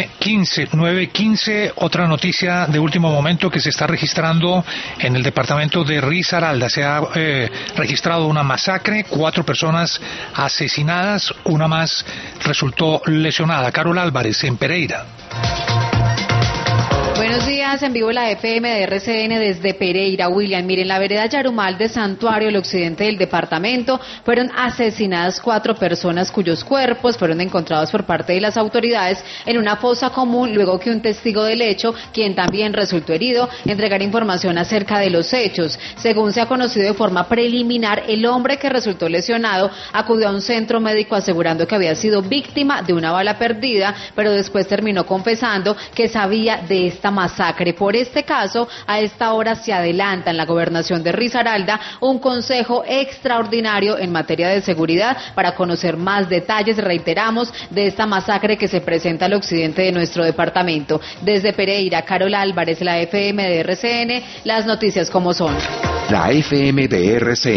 9:15, otra noticia de último momento que se está registrando en el departamento de Risaralda. Se ha registrado una masacre, 4 personas asesinadas, una más resultó lesionada. Carol Álvarez, en Pereira. Buenos días, en vivo la FM de RCN desde Pereira. William, miren, la vereda Yarumal de Santuario, el occidente del departamento, fueron asesinadas 4 personas cuyos cuerpos fueron encontrados por parte de las autoridades en una fosa común, luego que un testigo del hecho, quien también resultó herido, entregara información acerca de los hechos. Según se ha conocido de forma preliminar, el hombre que resultó lesionado acudió a un centro médico asegurando que había sido víctima de una bala perdida, pero después terminó confesando que sabía de esta masacre. Por este caso, a esta hora se adelanta en la gobernación de Risaralda un consejo extraordinario en materia de seguridad para conocer más detalles, reiteramos, de esta masacre que se presenta al occidente de nuestro departamento. Desde Pereira, Carol Álvarez, la FM de RCN, las noticias como son. La FM de RCN.